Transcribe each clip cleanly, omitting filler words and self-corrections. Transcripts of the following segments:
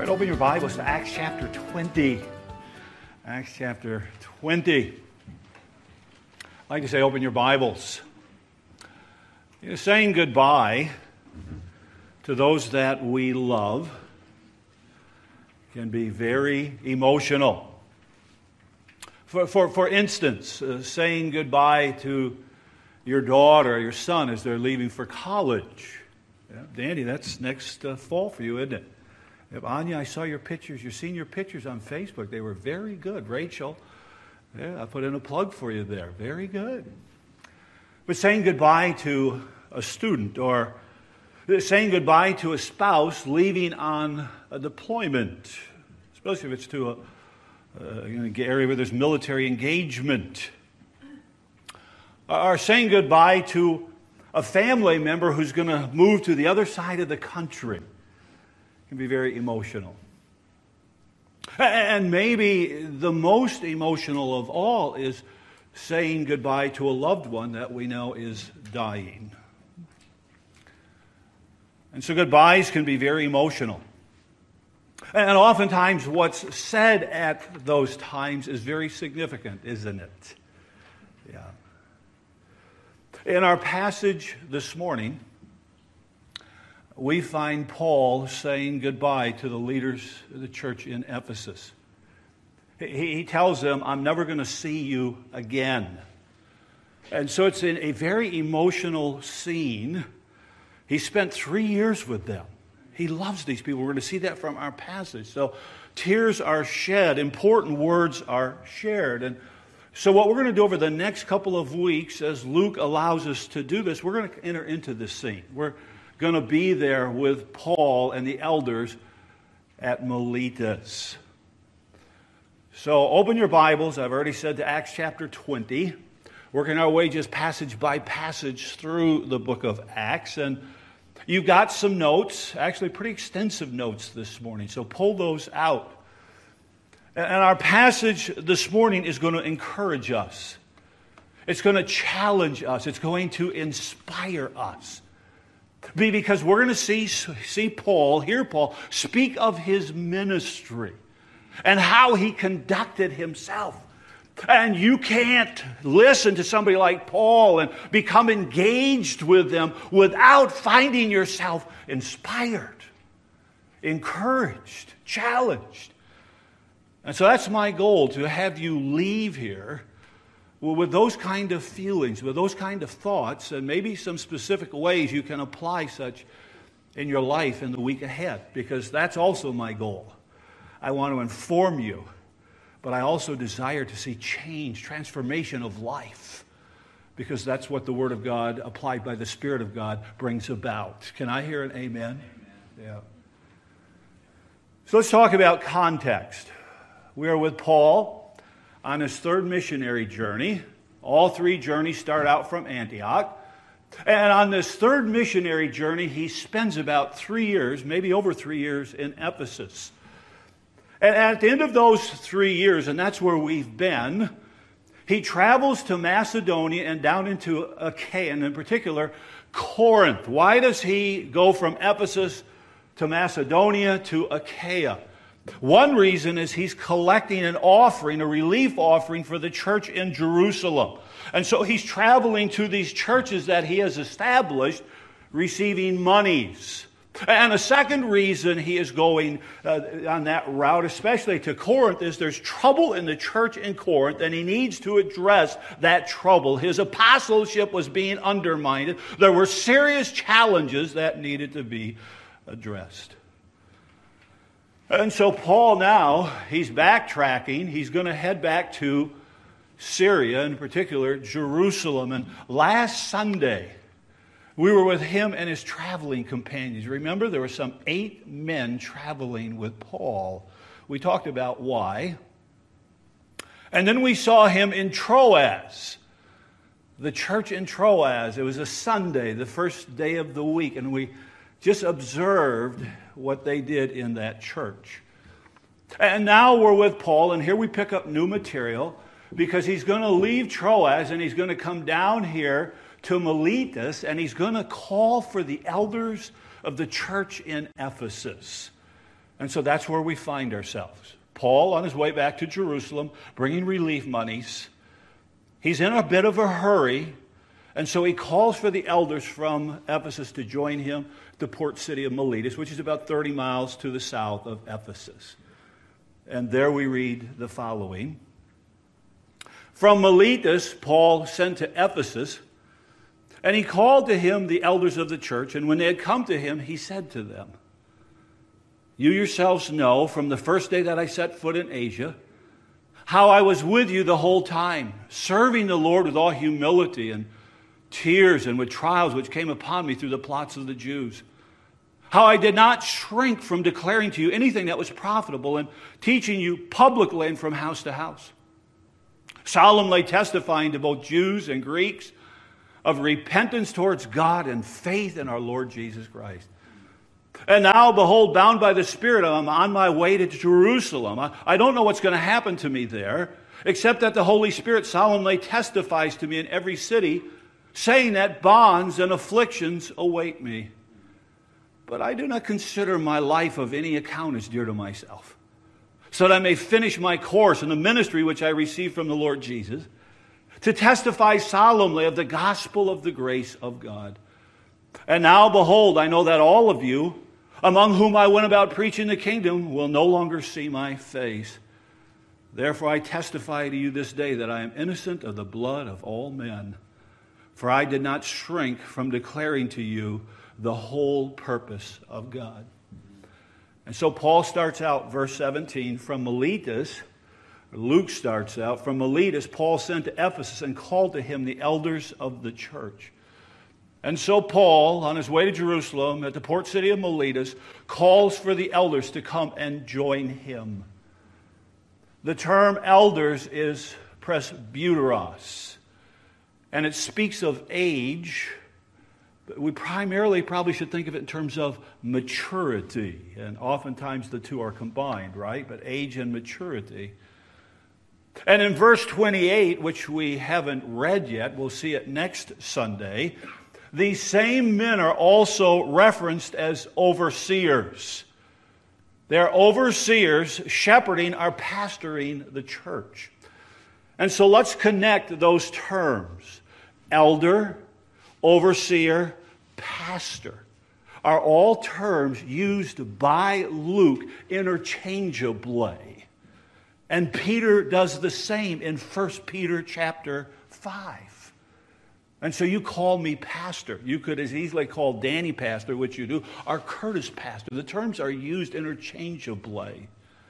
right, open your Bibles to Acts chapter 20. Acts chapter 20. I'd like to say open your Bibles. Saying goodbye to those that we love can be very emotional. For instance, saying goodbye to your daughter or your son as they're leaving for college. Yeah, Danny, that's next fall for you, isn't it? Anya, I saw your pictures. You've seen your pictures on Facebook. They were very good. Rachel, yeah, I put in a plug for you there. Very good. But saying goodbye to a student or saying goodbye to a spouse leaving on a deployment, especially if it's to an area where there's military engagement, or saying goodbye to a family member who's going to move to the other side of the country. Can be very emotional. And maybe the most emotional of all is saying goodbye to a loved one that we know is dying. And so goodbyes can be very emotional. And oftentimes what's said at those times is very significant, isn't it? Yeah. In our passage this morning, we find Paul saying goodbye to the leaders of the church in Ephesus. He tells them, I'm never going to see you again. And so it's in a very emotional scene. He spent 3 years with them. He loves these people. We're going to see that from our passage. So tears are shed. Important words are shared. And so what we're going to do over the next couple of weeks, as Luke allows us to do this, we're going to enter into this scene. We're going to be there with Paul and the elders at Miletus. So open your Bibles, I've already said, to Acts chapter 20. Working our way just passage by passage through the book of Acts. And you've got some notes, actually pretty extensive notes this morning, so pull those out. And our passage this morning is going to encourage us. It's going to challenge us. It's going to inspire us. Because we're going to hear Paul speak of his ministry and how he conducted himself. And you can't listen to somebody like Paul and become engaged with them without finding yourself inspired, encouraged, challenged. And so that's my goal, to have you leave here with those kind of feelings, with those kind of thoughts, and maybe some specific ways you can apply such in your life in the week ahead, because that's also my goal. I want to inform you, but I also desire to see change, transformation of life, because that's what the Word of God, applied by the Spirit of God, brings about. Can I hear an amen? Yeah. So let's talk about context. We are with Paul on his third missionary journey. All three journeys start out from Antioch. And on this third missionary journey, he spends about 3 years, maybe over 3 years, in Ephesus. And at the end of those 3 years, and that's where we've been, he travels to Macedonia and down into Achaia, and in particular, Corinth. Why does he go from Ephesus to Macedonia to Achaia? One reason is he's collecting an offering, a relief offering for the church in Jerusalem. And so he's traveling to these churches that he has established, receiving monies. And a second reason he is going on that route, especially to Corinth, is there's trouble in the church in Corinth, and he needs to address that trouble. His apostleship was being undermined. There were serious challenges that needed to be addressed. And so Paul now, he's backtracking. He's going to head back to Syria, in particular Jerusalem. And last Sunday, we were with him and his traveling companions. Remember, there were some 8 men traveling with Paul. We talked about why. And then we saw him in Troas, the church in Troas. It was a Sunday, the first day of the week, and we just observed what they did in that church. And now we're with Paul, and here we pick up new material because he's going to leave Troas and he's going to come down here to Miletus, and he's going to call for the elders of the church in Ephesus. And so that's where we find ourselves. Paul, on his way back to Jerusalem, bringing relief monies. He's in a bit of a hurry, and so he calls for the elders from Ephesus to join him at the port city of Miletus, which is about 30 miles to the south of Ephesus. And there we read the following. From Miletus, Paul sent to Ephesus, and he called to him the elders of the church, and when they had come to him, he said to them, you yourselves know from the first day that I set foot in Asia, how I was with you the whole time, serving the Lord with all humility and tears and with trials which came upon me through the plots of the Jews. How I did not shrink from declaring to you anything that was profitable and teaching you publicly and from house to house, solemnly testifying to both Jews and Greeks of repentance towards God and faith in our Lord Jesus Christ. And now, behold, bound by the Spirit, I'm on my way to Jerusalem. I don't know what's going to happen to me there, except that the Holy Spirit solemnly testifies to me in every city, saying that bonds and afflictions await me. But I do not consider my life of any account as dear to myself, so that I may finish my course in the ministry which I received from the Lord Jesus, to testify solemnly of the gospel of the grace of God. And now, behold, I know that all of you, among whom I went about preaching the kingdom, will no longer see my face. Therefore I testify to you this day that I am innocent of the blood of all men. For I did not shrink from declaring to you the whole purpose of God. And so Paul starts out, verse 17, from Miletus. Luke starts out, from Miletus, Paul sent to Ephesus and called to him the elders of the church. And so Paul, on his way to Jerusalem at the port city of Miletus, calls for the elders to come and join him. The term elders is presbyteros, and it speaks of age, but we primarily probably should think of it in terms of maturity, and oftentimes the two are combined, right? But age and maturity. And in verse 28, which we haven't read yet, we'll see it next Sunday, these same men are also referenced as overseers. They're overseers shepherding or pastoring the church. And so let's connect those terms. Elder, overseer, pastor are all terms used by Luke interchangeably. And Peter does the same in 1 Peter chapter 5. And so you call me pastor. You could as easily call Danny pastor, which you do, or Curtis pastor. The terms are used interchangeably.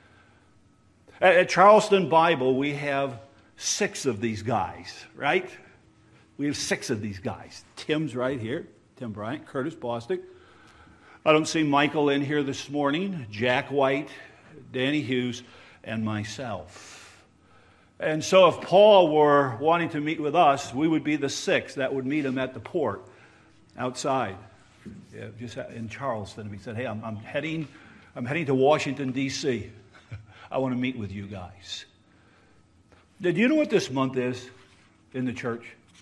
At Charleston Bible, we have 6 of these guys, right? We have 6 of these guys. Tim's right here. Tim Bryant, Curtis Bostic. I don't see Michael in here this morning. Jack White, Danny Hughes, and myself. And so if Paul were wanting to meet with us, we would be the 6th that would meet him at the port outside, just in Charleston. He said, hey, I'm heading to Washington, D.C. I want to meet with you guys. Did you know what this month is in the church?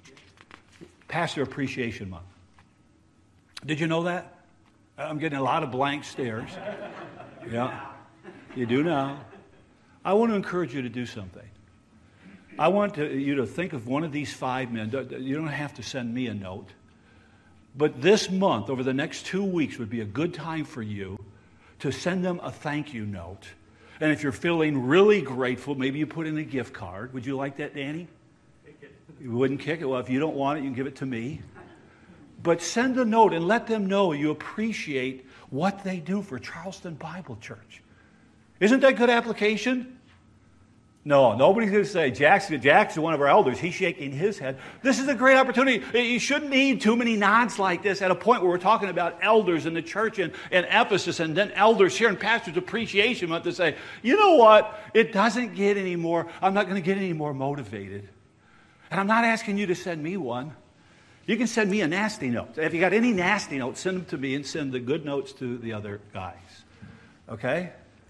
Pastor Appreciation Month. Did you know that? I'm getting a lot of blank stares. Yeah, you do now. I want to encourage you to do something. I want you to think of one of these 5 men. You don't have to send me a note. But this month, over the next 2 weeks, would be a good time for you to send them a thank you note. And if you're feeling really grateful, maybe you put in a gift card. Would you like that, Danny? Kick it. You wouldn't kick it? Well, if you don't want it, you can give it to me. But send a note and let them know you appreciate what they do for Charleston Bible Church. Isn't that good application? No, nobody's going to say, Jack's one of our elders. He's shaking his head. This is a great opportunity. You shouldn't need too many nods like this at a point where we're talking about elders in the church in Ephesus and then elders here in Pastor's Appreciation Month to say, you know what? It doesn't get any more, I'm not going to get any more motivated. And I'm not asking you to send me one. You can send me a nasty note. If you got any nasty notes, send them to me and send the good notes to the other guys. Okay?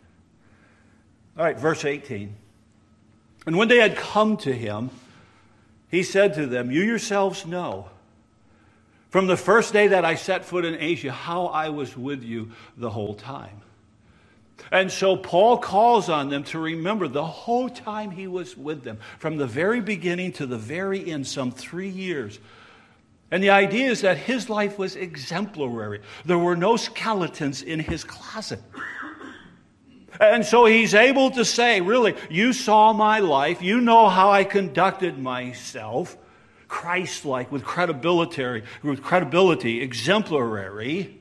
All right, verse 18. And when they had come to him, he said to them, you yourselves know, from the first day that I set foot in Asia, how I was with you the whole time. And so Paul calls on them to remember the whole time he was with them, from the very beginning to the very end, some 3 years. And the idea is that his life was exemplary. There were no skeletons in his closet. And so he's able to say, really, you saw my life. You know how I conducted myself. Christ-like, with credibility, exemplary.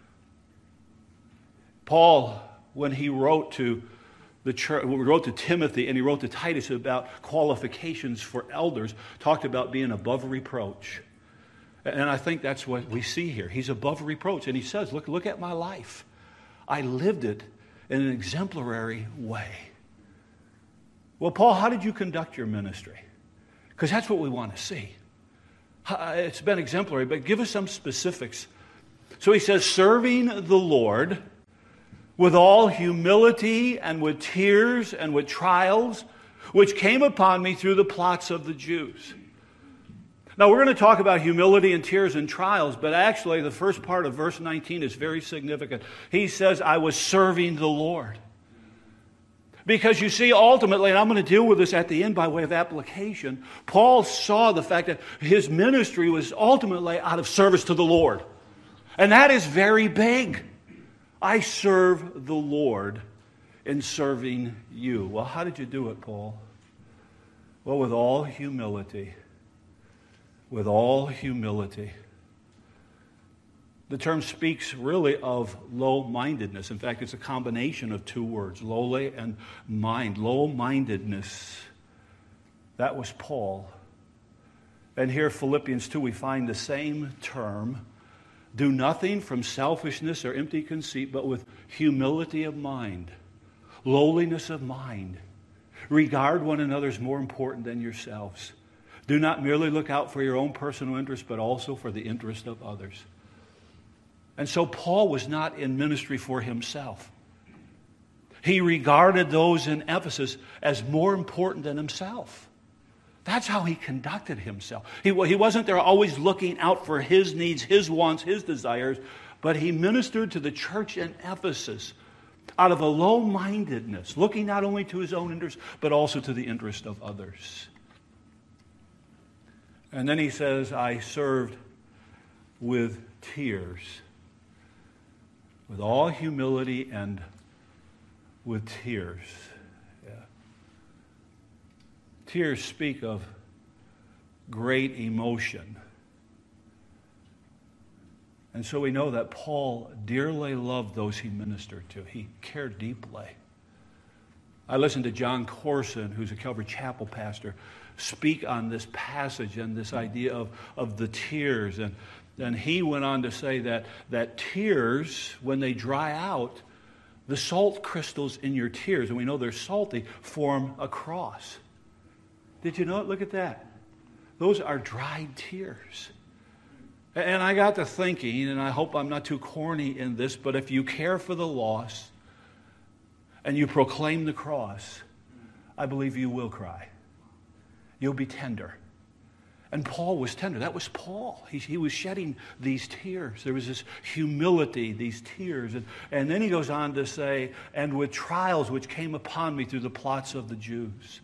Paul, when he wrote to the church, wrote to Timothy and he wrote to Titus about qualifications for elders, talked about being above reproach. And I think that's what we see here. He's above reproach. And he says, look at my life. I lived it in an exemplary way. Well, Paul, how did you conduct your ministry? Because that's what we want to see. It's been exemplary, but give us some specifics. So he says, serving the Lord with all humility and with tears and with trials, which came upon me through the plots of the Jews. Now, we're going to talk about humility and tears and trials, but actually the first part of verse 19 is very significant. He says, I was serving the Lord. Because you see, ultimately, and I'm going to deal with this at the end by way of application, Paul saw the fact that his ministry was ultimately out of service to the Lord. And that is very big. I serve the Lord in serving you. Well, how did you do it, Paul? Well, with all humility. With all humility. The term speaks really of low-mindedness. In fact, it's a combination of two words, lowly and mind. Low-mindedness. That was Paul. And here, Philippians 2, we find the same term. Do nothing from selfishness or empty conceit, but with humility of mind, lowliness of mind. Regard one another as more important than yourselves. Do not merely look out for your own personal interest, but also for the interest of others. And so Paul was not in ministry for himself. He regarded those in Ephesus as more important than himself. That's how he conducted himself. He wasn't there always looking out for his needs, his wants, his desires, but he ministered to the church in Ephesus out of a low-mindedness, looking not only to his own interest, but also to the interest of others. And then he says, I served with tears, with all humility and with tears. Yeah. Tears speak of great emotion. And so we know that Paul dearly loved those he ministered to. He cared deeply. I listened to John Corson, who's a Calvary Chapel pastor, speak on this passage and this idea of the tears. And he went on to say that tears, when they dry out, the salt crystals in your tears, and we know they're salty, form a cross. Did you know it? Look at that. Those are dried tears. And I got to thinking, and I hope I'm not too corny in this, but if you care for the lost and you proclaim the cross, I believe you will cry. You'll be tender. And Paul was tender. That was Paul. He was shedding these tears. There was this humility, these tears. And then he goes on to say, and with trials which came upon me through the plots of the Jews.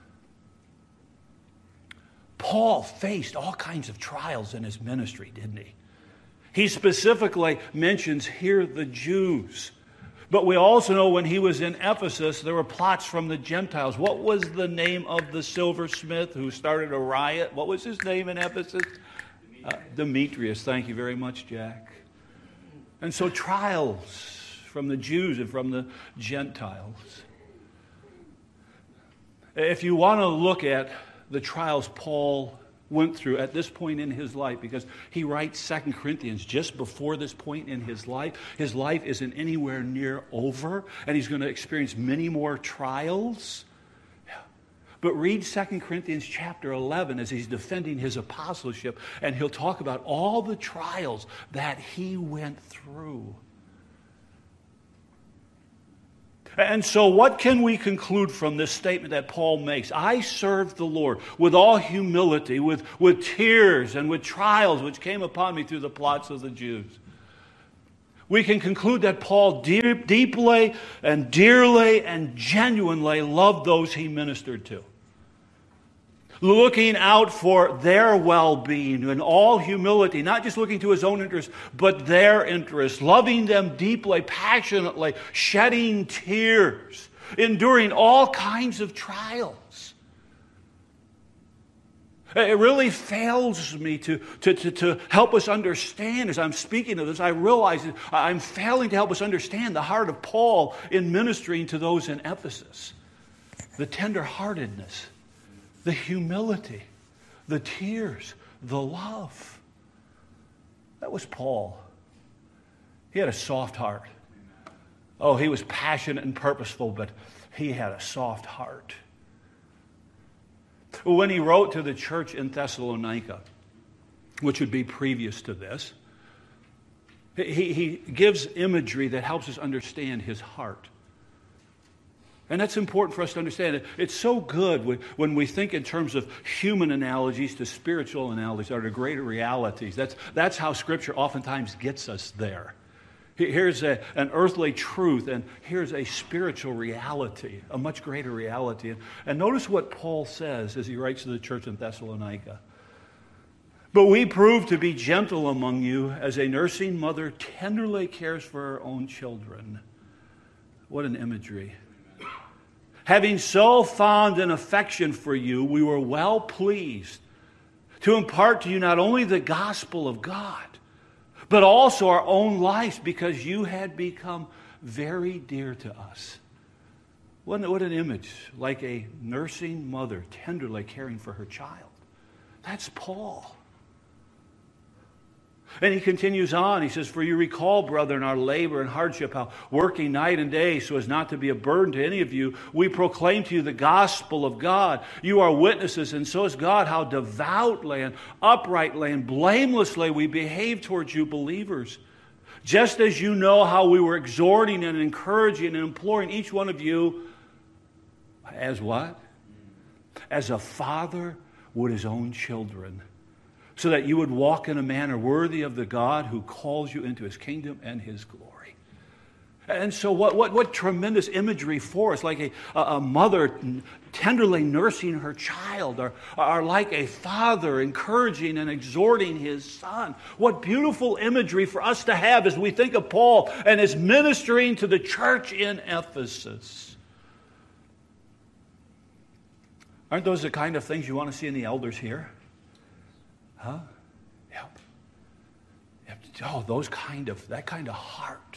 Paul faced all kinds of trials in his ministry, didn't he? He specifically mentions here the Jews. But we also know when he was in Ephesus, there were plots from the Gentiles. What was the name of the silversmith who started a riot? What was his name in Ephesus? Demetrius. Thank you very much, Jack. And so trials from the Jews and from the Gentiles. If you want to look at the trials Paul went through at this point in his life, because he writes 2 Corinthians just before this point in his life. His life isn't anywhere near over, and he's going to experience many more trials. But read 2 Corinthians chapter 11 as he's defending his apostleship, and he'll talk about all the trials that he went through. And so what can we conclude from this statement that Paul makes? I served the Lord with all humility, with tears and with trials which came upon me through the plots of the Jews. we can conclude that Paul deeply and dearly and genuinely loved those he ministered to, looking out for their well-being in all humility, not just looking to his own interests, but their interests, loving them deeply, passionately, shedding tears, enduring all kinds of trials. It really fails me to help us understand. As I'm speaking of this, I realize that I'm failing to help us understand the heart of Paul in ministering to those in Ephesus. The tenderheartedness, the humility, the tears, the love. That was Paul. He had a soft heart. Oh, he was passionate and purposeful, but he had a soft heart. When he wrote to the church in Thessalonica, which would be previous to this, he gives imagery that helps us understand his heart. And that's important for us to understand. It's so good when we think in terms of human analogies to spiritual analogies or to greater realities. That's how Scripture oftentimes gets us there. Here's an earthly truth, and here's a spiritual reality, a much greater reality. And notice what Paul says as he writes to the church in Thessalonica. But we prove to be gentle among you as a nursing mother tenderly cares for her own children. What an imagery. Having so fond an affection for you, we were well pleased to impart to you not only the gospel of God, but also our own lives, because you had become very dear to us. What an image, like a nursing mother tenderly caring for her child. That's Paul. And he continues on. He says, for you recall, brethren, our labor and hardship, how working night and day so as not to be a burden to any of you, we proclaim to you the gospel of God. You are witnesses, and so is God, how devoutly and uprightly and blamelessly we behave towards you believers. Just as you know how we were exhorting and encouraging and imploring each one of you as what? As a father would his own children, so that you would walk in a manner worthy of the God who calls you into his kingdom and his glory. And so what tremendous imagery for us, like a mother tenderly nursing her child, or like a father encouraging and exhorting his son. What beautiful imagery for us to have as we think of Paul and his ministering to the church in Ephesus. Aren't those the kind of things you want to see in the elders here? Huh? Yep. Oh, that kind of heart.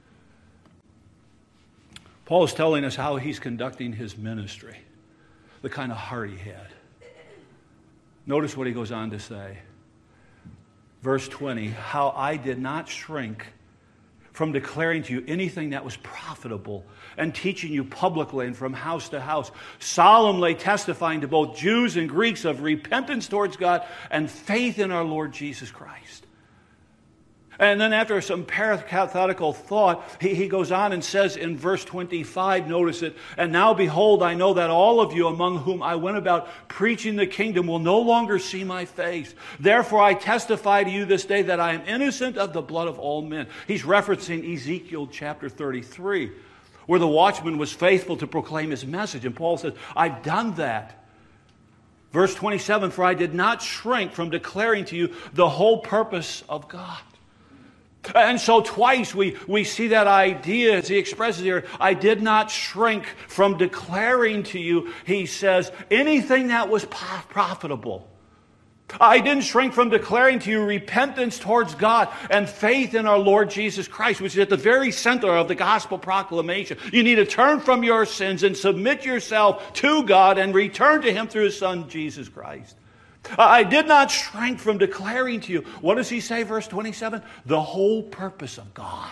Paul is telling us how he's conducting his ministry, the kind of heart he had. Notice what he goes on to say. Verse 20, how I did not shrink from declaring to you anything that was profitable and teaching you publicly and from house to house, solemnly testifying to both Jews and Greeks of repentance towards God and faith in our Lord Jesus Christ. And then after some parenthetical thought, he goes on and says in verse 25, notice it, and now behold, I know that all of you among whom I went about preaching the kingdom will no longer see my face. Therefore I testify to you this day that I am innocent of the blood of all men. He's referencing Ezekiel chapter 33, where the watchman was faithful to proclaim his message. And Paul says, I've done that. Verse 27, for I did not shrink from declaring to you the whole purpose of God. And so twice we see that idea as he expresses here, I did not shrink from declaring to you, he says, anything that was profitable. I didn't shrink from declaring to you repentance towards God and faith in our Lord Jesus Christ, which is at the very center of the gospel proclamation. You need to turn from your sins and submit yourself to God and return to him through his Son, Jesus Christ. I did not shrink from declaring to you, what does he say, verse 27? The whole purpose of God.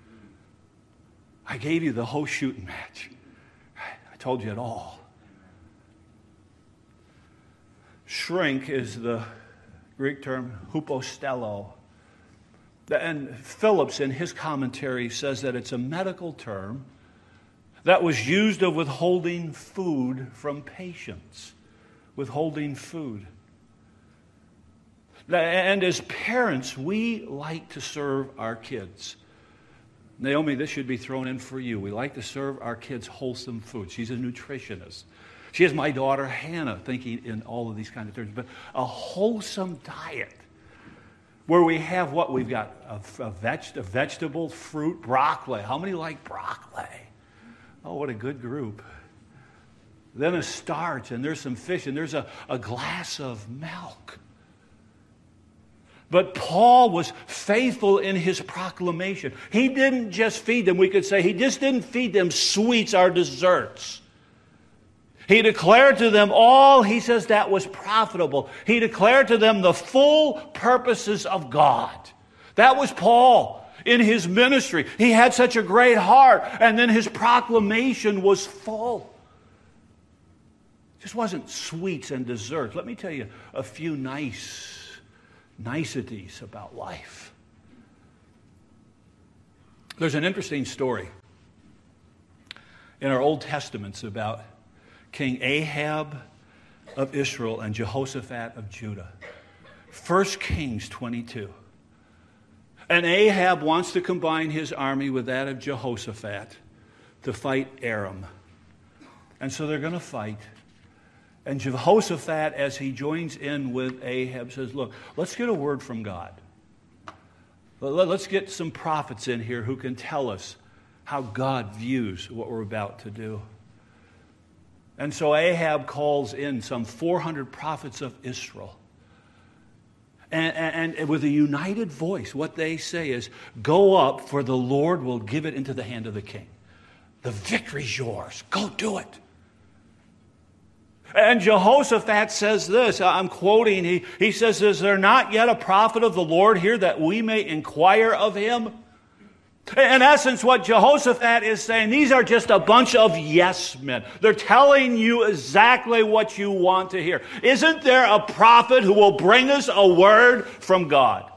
I gave you the whole shooting match. I told you it all. Shrink is the Greek term hupostello. And Phillips in his commentary says that it's a medical term that was used of withholding food from patients. Withholding food. And as parents, we like to serve our kids. Naomi, this should be thrown in for you. We like to serve our kids wholesome food. She's a nutritionist. She has my daughter Hannah thinking in all of these kind of terms. But a wholesome diet where we have what? We've got a vegetable, fruit, broccoli. How many like broccoli? Oh, what a good group. Then a starch, and there's some fish, and there's a glass of milk. But Paul was faithful in his proclamation. He didn't just feed them, we could say, he just didn't feed them sweets or desserts. He declared to them all, he says, that was profitable. He declared to them the full purposes of God. That was Paul in his ministry. He had such a great heart, and then his proclamation was full. It just wasn't sweets and desserts. Let me tell you a few niceties about life. There's an interesting story in our Old Testaments about King Ahab of Israel and Jehoshaphat of Judah. 1 Kings 22. And Ahab wants to combine his army with that of Jehoshaphat to fight Aram. And so they're going to fight. And Jehoshaphat, as he joins in with Ahab, says, look, let's get a word from God. Let's get some prophets in here who can tell us how God views what we're about to do. And so Ahab calls in some 400 prophets of Israel. And with a united voice, what they say is, go up, for the Lord will give it into the hand of the king. The victory's yours. Go do it. And Jehoshaphat says this, I'm quoting, he says, is there not yet a prophet of the Lord here that we may inquire of him? In essence, what Jehoshaphat is saying, these are just a bunch of yes men. They're telling you exactly what you want to hear. Isn't there a prophet who will bring us a word from God?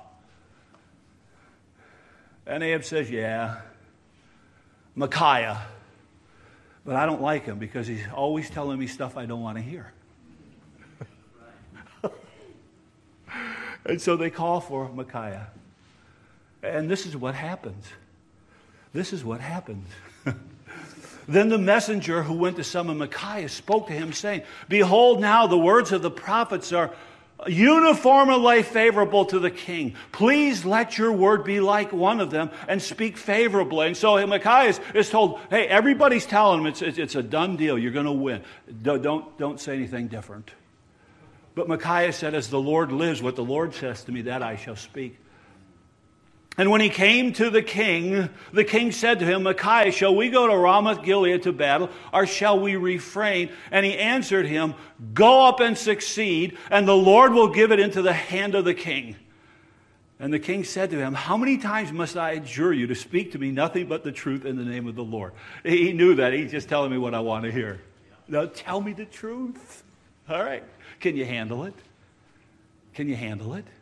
And Ahab says, yeah, Micaiah. But I don't like him because he's always telling me stuff I don't want to hear. And so they call for Micaiah. And this is what happens. This is what happens. Then the messenger who went to summon Micaiah spoke to him, saying, behold, now the words of the prophets are uniformly favorable to the king. Please let your word be like one of them and speak favorably. And so Micaiah is told, hey, everybody's telling him it's a done deal. You're going to win. Don't say anything different. But Micaiah said, as the Lord lives, what the Lord says to me, that I shall speak. And when he came to the king said to him, Micaiah, shall we go to Ramoth Gilead to battle, or shall we refrain? And he answered him, go up and succeed, and the Lord will give it into the hand of the king. And the king said to him, how many times must I adjure you to speak to me nothing but the truth in the name of the Lord? He knew that. He's just telling me what I want to hear. Now tell me the truth. All right. Can you handle it? Can you handle it?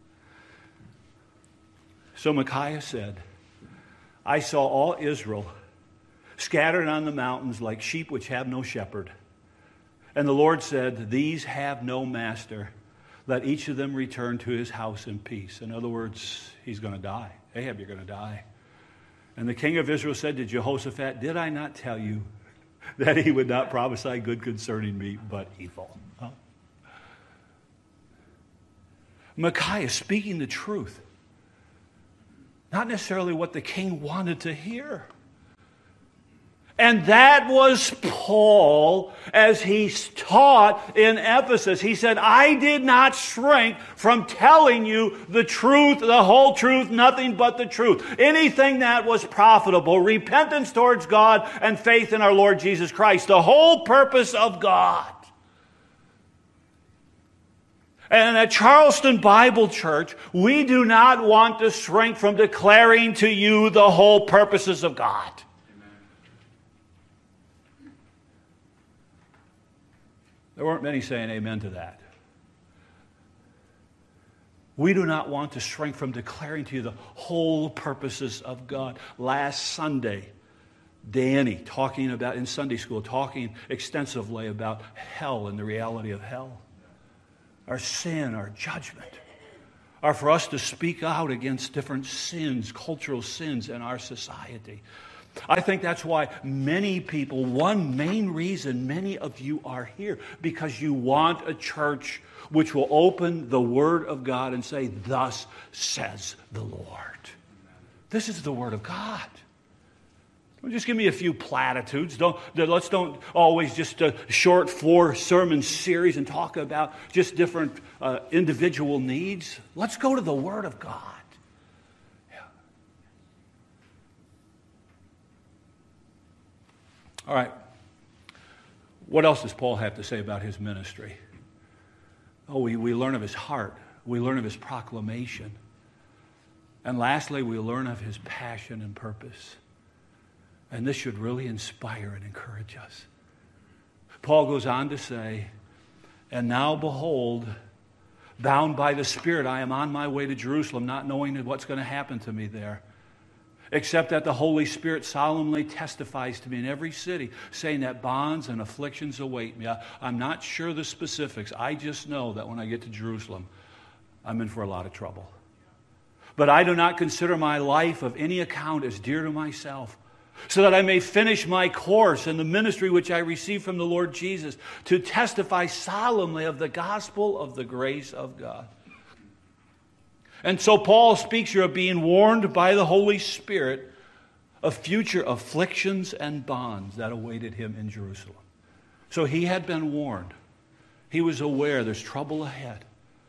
So Micaiah said, I saw all Israel scattered on the mountains like sheep which have no shepherd. And the Lord said, these have no master. Let each of them return to his house in peace. In other words, he's going to die. Ahab, you're going to die. And the king of Israel said to Jehoshaphat, did I not tell you that he would not prophesy good concerning me, but evil? Huh? Micaiah speaking the truth. Not necessarily what the king wanted to hear. And that was Paul as he taught in Ephesus. He said, I did not shrink from telling you the truth, the whole truth, nothing but the truth. Anything that was profitable, repentance towards God and faith in our Lord Jesus Christ. The whole purpose of God. And at Charleston Bible Church, we do not want to shrink from declaring to you the whole purposes of God. Amen. There weren't many saying amen to that. We do not want to shrink from declaring to you the whole purposes of God. Last Sunday, Danny talking about, in Sunday school, talking extensively about hell and the reality of hell. Our sin, our judgment. are for us to speak out against different sins, cultural sins in our society. I think that's why many people, one main reason many of you are here, because you want a church which will open the Word of God and say, "Thus says the Lord." This is the Word of God. Don't just give me a few platitudes. Let's don't always just a short 4-sermon series and talk about just different individual needs. Let's go to the Word of God. Yeah. All right. What else does Paul have to say about his ministry? Oh, we learn of his heart. We learn of his proclamation. And lastly, we learn of his passion and purpose. And this should really inspire and encourage us. Paul goes on to say, "And now behold, bound by the Spirit, I am on my way to Jerusalem, not knowing what's going to happen to me there, except that the Holy Spirit solemnly testifies to me in every city, saying that bonds and afflictions await me." I'm not sure the specifics. I just know that when I get to Jerusalem, I'm in for a lot of trouble. "But I do not consider my life of any account as dear to myself, so that I may finish my course in the ministry which I received from the Lord Jesus, to testify solemnly of the gospel of the grace of God." And so Paul speaks here of being warned by the Holy Spirit of future afflictions and bonds that awaited him in Jerusalem. So he had been warned. He was aware there's trouble ahead.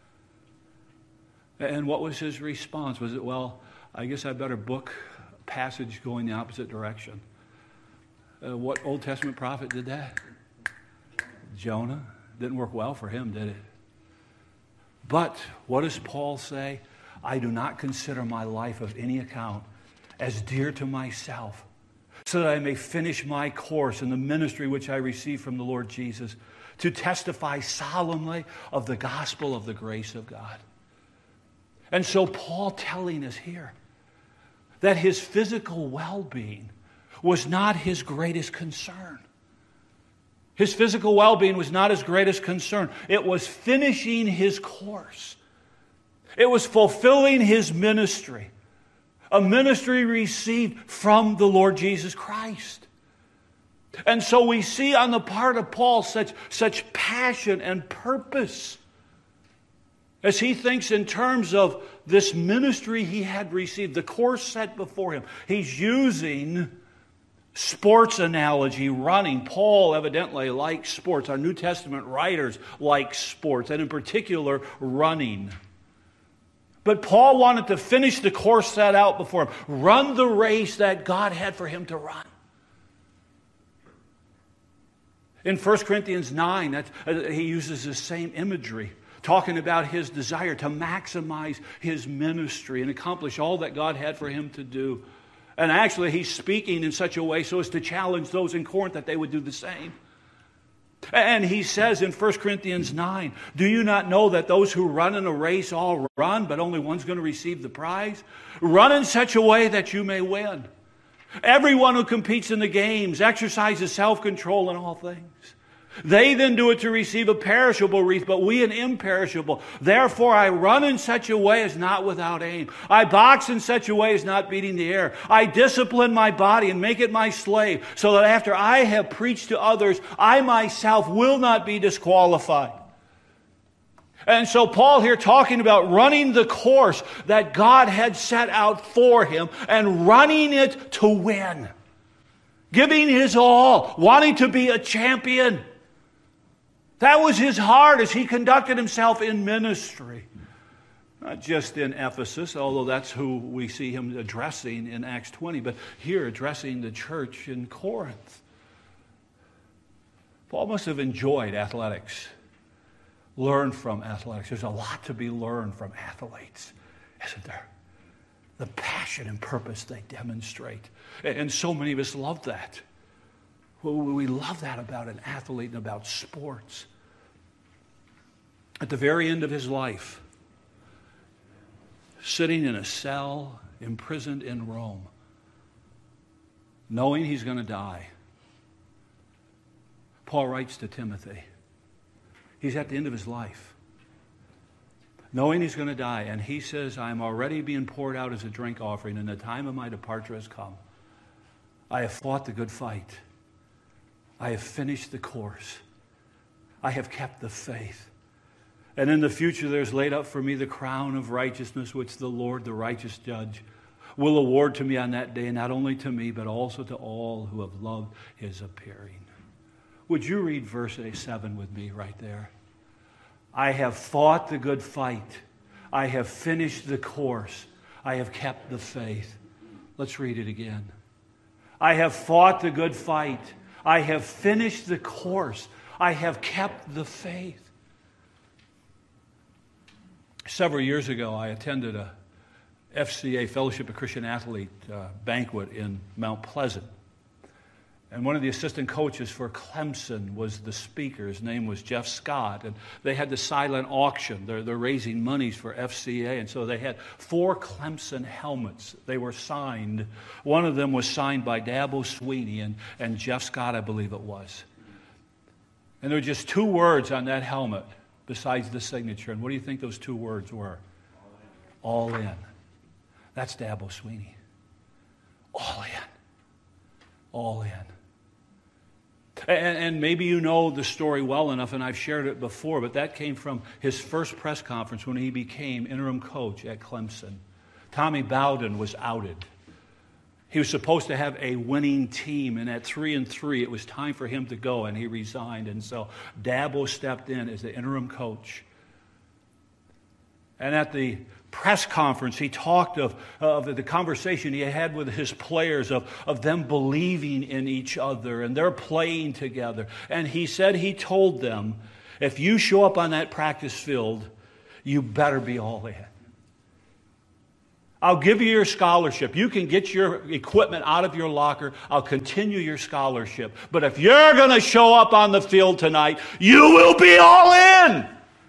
And what was his response? Was it, "Well, I guess I better book a passage going the opposite direction"? What Old Testament prophet did that? Jonah. Didn't work well for him, did it? But what does Paul say? "I do not consider my life of any account as dear to myself, so that I may finish my course in the ministry which I received from the Lord Jesus, to testify solemnly of the gospel of the grace of God." And so Paul telling us here that his physical well-being was not his greatest concern. His physical well-being was not his greatest concern. It was finishing his course. It was fulfilling his ministry, a ministry received from the Lord Jesus Christ. And so we see on the part of Paul such passion and purpose as he thinks in terms of this ministry he had received, the course set before him. He's using sports analogy, running. Paul evidently likes sports. Our New Testament writers like sports, and in particular, running. But Paul wanted to finish the course set out before him, run the race that God had for him to run. In 1 Corinthians 9, he uses the same imagery, talking about his desire to maximize his ministry and accomplish all that God had for him to do. And actually, he's speaking in such a way so as to challenge those in Corinth that they would do the same. And he says in 1 Corinthians 9, "Do you not know that those who run in a race all run, but only one's going to receive the prize? Run in such a way that you may win. Everyone who competes in the games exercises self-control in all things. They then do it to receive a perishable wreath, but we an imperishable. Therefore I run in such a way as not without aim. I box in such a way as not beating the air. I discipline my body and make it my slave, so that after I have preached to others, I myself will not be disqualified." And so Paul here talking about running the course that God had set out for him and running it to win. Giving his all, wanting to be a champion. That was his heart as he conducted himself in ministry. Not just in Ephesus, although that's who we see him addressing in Acts 20, but here addressing the church in Corinth. Paul must have enjoyed athletics, learned from athletics. There's a lot to be learned from athletes, isn't there? The passion and purpose they demonstrate. And so many of us love that. We love that about an athlete and about sports. At the very end of his life, sitting in a cell, imprisoned in Rome, knowing he's going to die, Paul writes to Timothy. He's at the end of his life. knowing he's going to die. And he says, I'm already being poured out as a drink offering, and the time of my departure has come. I have fought the good fight. I have finished the course. I have kept the faith. And in the future there's laid up for me the crown of righteousness, which the Lord, the righteous judge, will award to me on that day, not only to me, but also to all who have loved his appearing. Would you read verse 7 with me right there? I have fought the good fight. I have finished the course. I have kept the faith. Let's read it again. I have fought the good fight. I have finished the course. I have kept the faith. Several years ago, I attended a FCA, Fellowship of Christian Athlete, banquet in Mount Pleasant. And one of the assistant coaches for Clemson was the speaker. His name was Jeff Scott. And they had the silent auction. They're raising monies for FCA. And so they had 4 Clemson helmets. They were signed. One of them was signed by Dabo Swinney and Jeff Scott, I believe it was. And there were just 2 words on that helmet besides the signature. And what do you think those 2 words were? All in. That's Dabo Swinney. All in. All in. And maybe you know the story well enough, and I've shared it before, but that came from his first press conference when he became interim coach at Clemson. Tommy Bowden was outed. He was supposed to have a winning team, and at 3-3, it was time for him to go, and he resigned. And so Dabo stepped in as the interim coach. And at the press conference, he talked of the conversation he had with his players, of them believing in each other, and they're playing together. And he said he told them, if you show up on that practice field, you better be all in. I'll give you your scholarship. You can get your equipment out of your locker. I'll continue your scholarship. But if you're going to show up on the field tonight, you will be all in.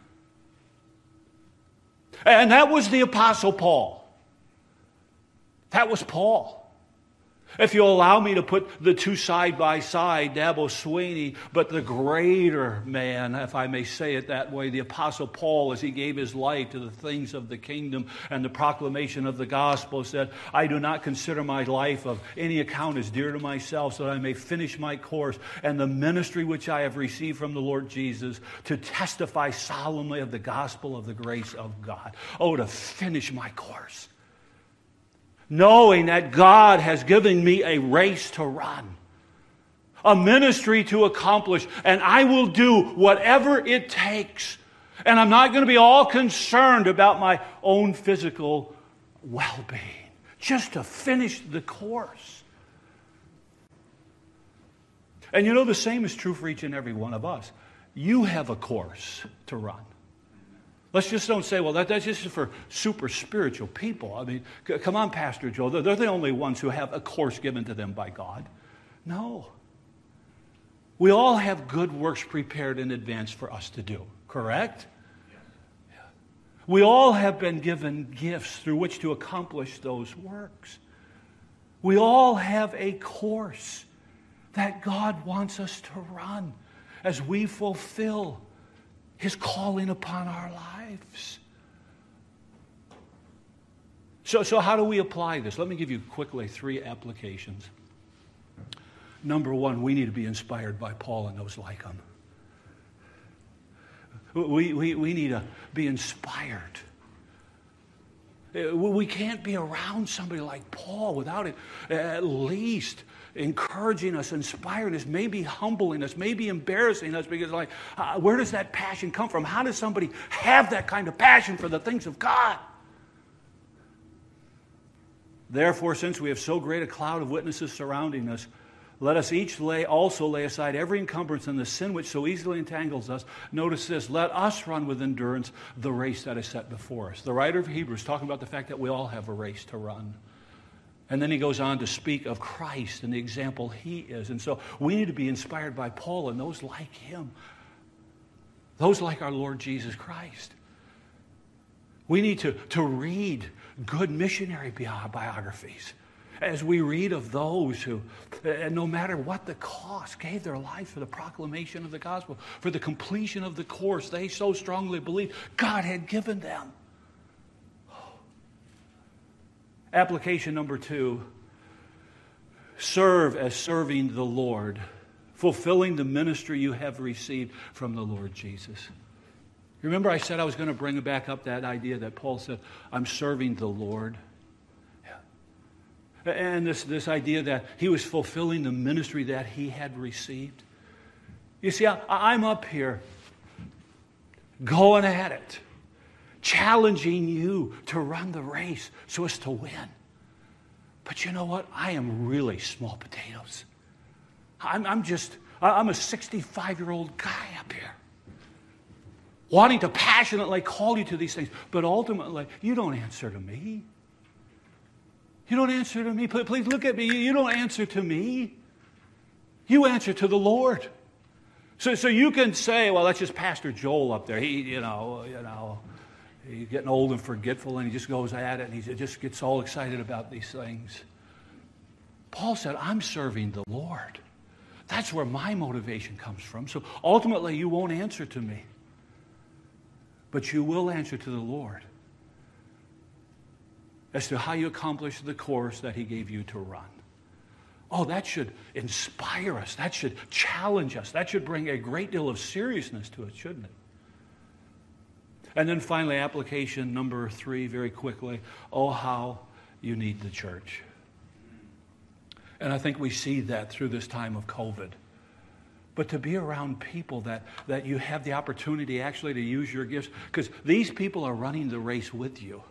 And that was the Apostle Paul. That was Paul. If you'll allow me to put the 2 side by side, Dabo Swinney, but the greater man, if I may say it that way, the Apostle Paul, as he gave his life to the things of the kingdom and the proclamation of the gospel, said, I do not consider my life of any account as dear to myself, so that I may finish my course and the ministry which I have received from the Lord Jesus, to testify solemnly of the gospel of the grace of God. Oh, to finish my course, knowing that God has given me a race to run, a ministry to accomplish, and I will do whatever it takes. And I'm not going to be all concerned about my own physical well-being, just to finish the course. And you know, the same is true for each and every one of us. You have a course to run. Let's just don't say, well, that's just for super spiritual people. I mean, come on, Pastor Joe. They're the only ones who have a course given to them by God. No. We all have good works prepared in advance for us to do, correct? Yeah. We all have been given gifts through which to accomplish those works. We all have a course that God wants us to run as we fulfill His calling upon our lives. So how do we apply this? Let me give you quickly 3 applications. Number 1, we need to be inspired by Paul and those like him. We need to be inspired. We can't be around somebody like Paul without it at least encouraging us, inspiring us, maybe humbling us, maybe embarrassing us, because where does that passion come from? How does somebody have that kind of passion for the things of God? Therefore, since we have so great a cloud of witnesses surrounding us, let us each also lay aside every encumbrance and the sin which so easily entangles us. Notice this, let us run with endurance the race that is set before us. The writer of Hebrews is talking about the fact that we all have a race to run. And then he goes on to speak of Christ and the example he is. And so we need to be inspired by Paul and those like him, those like our Lord Jesus Christ. We need to read good missionary biographies as we read of those who, no matter what the cost, gave their life for the proclamation of the gospel, for the completion of the course they so strongly believed God had given them. Application number 2, serve as serving the Lord, fulfilling the ministry you have received from the Lord Jesus. Remember I said I was going to bring back up that idea that Paul said, I'm serving the Lord. Yeah. And this idea that he was fulfilling the ministry that he had received. You see, I'm up here going at it, challenging you to run the race so as to win. But you know what? I am really small potatoes. I'm a 65-year-old guy up here, wanting to passionately call you to these things. But ultimately, you don't answer to me. You don't answer to me. Please look at me. You don't answer to me. You answer to the Lord. So you can say, well, that's just Pastor Joel up there. He's getting old and forgetful, and he just goes at it, and he just gets all excited about these things. Paul said, I'm serving the Lord. That's where my motivation comes from. So ultimately, you won't answer to me, but you will answer to the Lord as to how you accomplish the course that he gave you to run. Oh, that should inspire us. That should challenge us. That should bring a great deal of seriousness to it, shouldn't it? And then finally, application number 3, very quickly. Oh, how you need the church. And I think we see that through this time of COVID. But to be around people that you have the opportunity actually to use your gifts, because these people are running the race with you.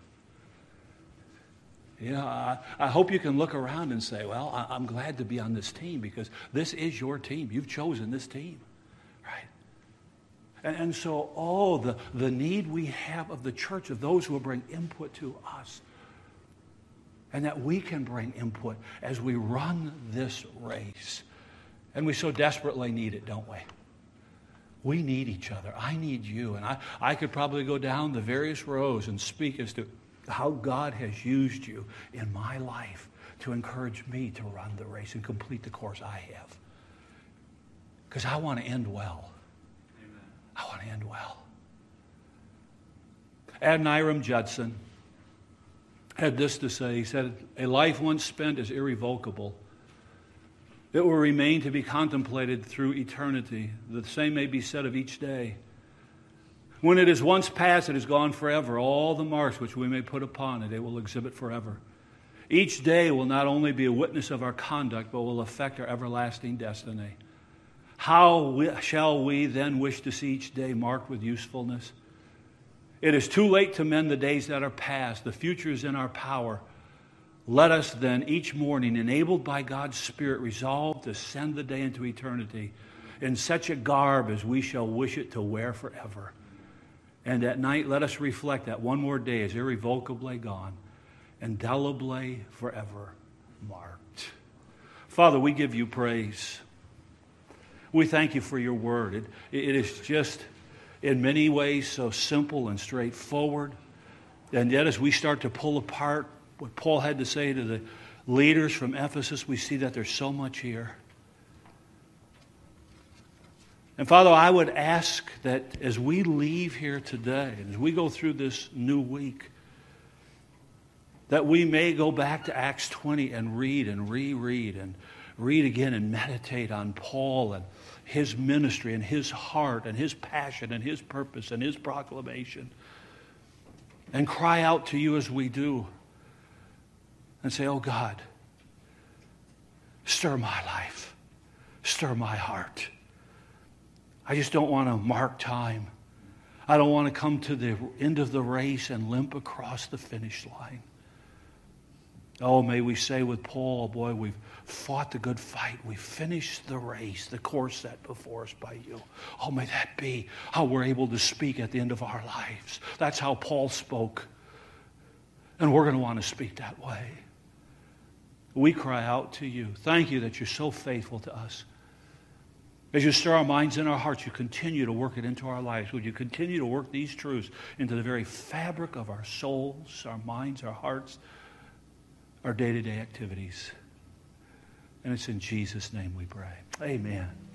You know, I hope you can look around and say, well, I'm glad to be on this team because this is your team. You've chosen this team, right? And so, the need we have of the church, of those who will bring input to us, and that we can bring input as we run this race. And we so desperately need it, don't we? We need each other. I need you. And I could probably go down the various rows and speak as to how God has used you in my life to encourage me to run the race and complete the course I have. Because I want to end well. Amen. I want to end well. Adoniram Judson had this to say. He said, a life once spent is irrevocable. It will remain to be contemplated through eternity. The same may be said of each day. When it is once past, it is gone forever. All the marks which we may put upon it, it will exhibit forever. Each day will not only be a witness of our conduct, but will affect our everlasting destiny. How shall we then wish to see each day marked with usefulness? It is too late to mend the days that are past. The future is in our power. Let us then each morning, enabled by God's Spirit, resolve to send the day into eternity in such a garb as we shall wish it to wear forever. And at night, let us reflect that one more day is irrevocably gone, indelibly forever marked. Father, we give you praise. We thank you for your word. It is just, in many ways, so simple and straightforward. And yet, as we start to pull apart what Paul had to say to the leaders from Ephesus, we see that there's so much here. And Father, I would ask that as we leave here today, and as we go through this new week, that we may go back to Acts 20 and read and reread and read again and meditate on Paul and his ministry and his heart and his passion and his purpose and his proclamation. And cry out to you as we do and say, oh God, stir my life, stir my heart. I just don't want to mark time. I don't want to come to the end of the race and limp across the finish line. Oh, may we say with Paul, boy, we've fought the good fight. We've finished the race, the course set before us by you. Oh, may that be how we're able to speak at the end of our lives. That's how Paul spoke. And we're going to want to speak that way. We cry out to you. Thank you that you're so faithful to us. As you stir our minds and our hearts, you continue to work it into our lives. Would you continue to work these truths into the very fabric of our souls, our minds, our hearts? our day-to-day activities. And it's in Jesus' name we pray. Amen.